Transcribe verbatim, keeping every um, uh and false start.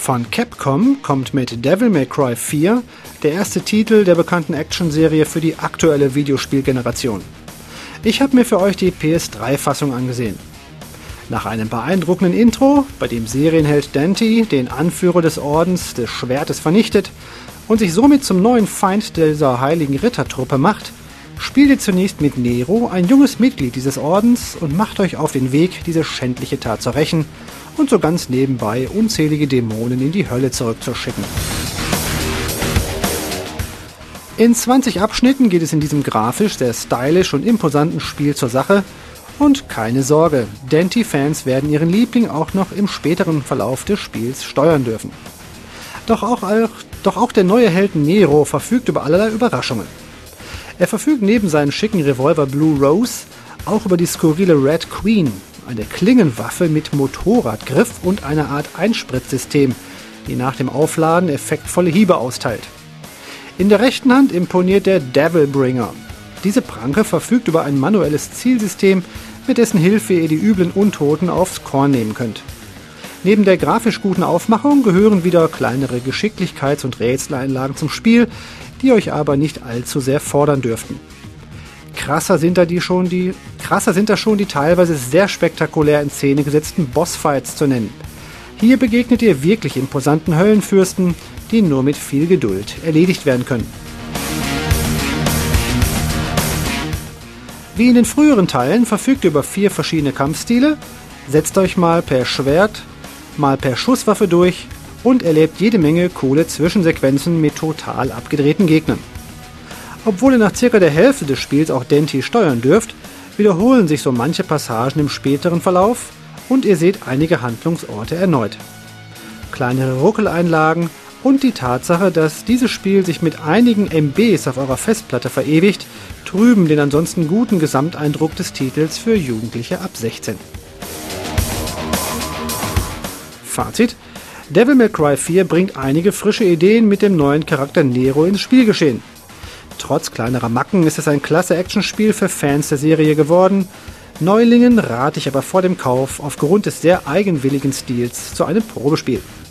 Von Capcom kommt mit Devil May Cry vier der erste Titel der bekannten Actionserie für die aktuelle Videospielgeneration. Ich habe mir für euch die P S drei Fassung angesehen. Nach einem beeindruckenden Intro, bei dem Serienheld Dante den Anführer des Ordens des Schwertes vernichtet und sich somit zum neuen Feind dieser heiligen Rittertruppe macht, spielt ihr zunächst mit Nero, ein junges Mitglied dieses Ordens, und macht euch auf den Weg, diese schändliche Tat zu rächen und so ganz nebenbei unzählige Dämonen in die Hölle zurückzuschicken. In zwanzig Abschnitten geht es in diesem grafisch sehr stylisch und imposanten Spiel zur Sache. Und keine Sorge, Dante-Fans werden ihren Liebling auch noch im späteren Verlauf des Spiels steuern dürfen. Doch auch, doch auch der neue Held Nero verfügt über allerlei Überraschungen. Er verfügt neben seinen schicken Revolver Blue Rose auch über die skurrile Red Queen, eine Klingenwaffe mit Motorradgriff und einer Art Einspritzsystem, die nach dem Aufladen effektvolle Hiebe austeilt. In der rechten Hand imponiert der Devilbringer. Diese Pranke verfügt über ein manuelles Zielsystem, mit dessen Hilfe ihr die üblen Untoten aufs Korn nehmen könnt. Neben der grafisch guten Aufmachung gehören wieder kleinere Geschicklichkeits- und Rätseleinlagen zum Spiel, die euch aber nicht allzu sehr fordern dürften. Krasser sind da, die schon die, krasser sind da schon die teilweise sehr spektakulär in Szene gesetzten Bossfights zu nennen. Hier begegnet ihr wirklich imposanten Höllenfürsten, die nur mit viel Geduld erledigt werden können. Wie in den früheren Teilen verfügt ihr über vier verschiedene Kampfstile, setzt euch mal per Schwert, mal per Schusswaffe durch und erlebt jede Menge coole Zwischensequenzen mit total abgedrehten Gegnern. Obwohl ihr nach circa der Hälfte des Spiels auch Dante steuern dürft, wiederholen sich so manche Passagen im späteren Verlauf und ihr seht einige Handlungsorte erneut. Kleinere Ruckeleinlagen und die Tatsache, dass dieses Spiel sich mit einigen M Bs auf eurer Festplatte verewigt, trüben den ansonsten guten Gesamteindruck des Titels für Jugendliche ab sechzehn. Fazit: Devil May Cry vier bringt einige frische Ideen mit dem neuen Charakter Nero ins Spielgeschehen. Trotz kleinerer Macken ist es ein klasse Actionspiel für Fans der Serie geworden. Neulingen rate ich aber vor dem Kauf aufgrund des sehr eigenwilligen Stils zu einem Probespiel.